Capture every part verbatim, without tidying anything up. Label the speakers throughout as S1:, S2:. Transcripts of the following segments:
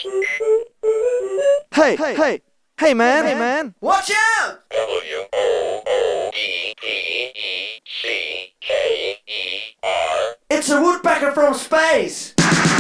S1: Hey, hey, hey, hey man, hey man,
S2: Watch out!
S3: W O O E P E C K E R.
S2: It's a woodpecker from space!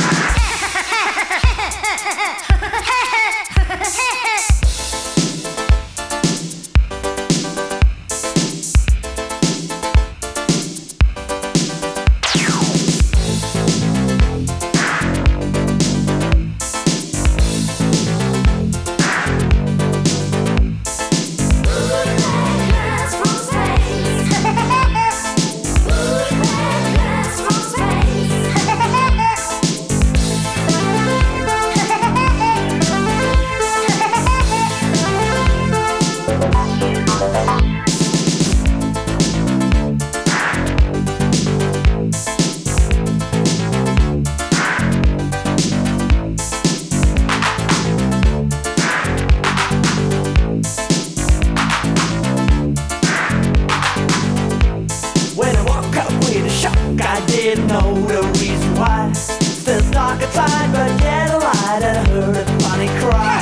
S2: When I woke up with a shock, I didn't know the reason why. Still dark inside, but yet a light, and I heard a funny cry.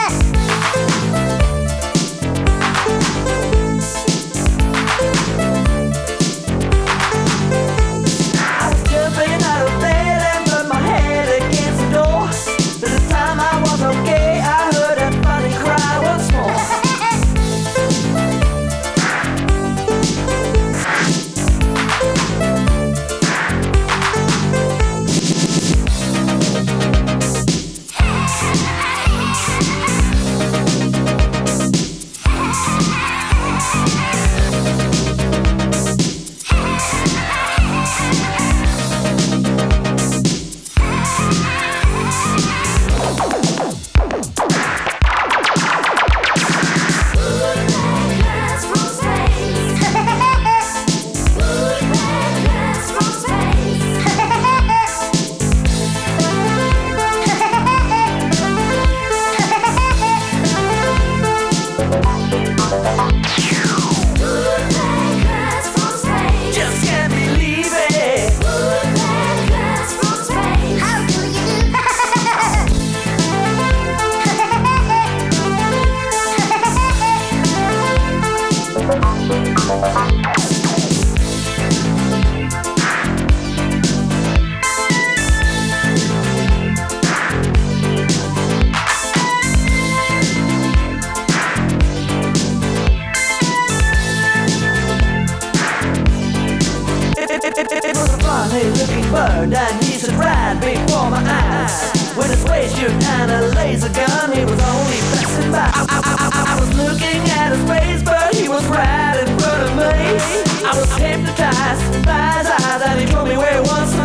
S2: I was jumping out of bed and put my head against the door. By the time I was okay, I heard a funny cry once more. Just can't believe it.
S4: How do you
S2: It was a funny looking bird and he stood right before my eyes. With a spacesuit and a laser gun, he was only passing by. I, I, I, I was looking at a space bird, he was right in front of me. I was hypnotized by his eyes and he told me where it was.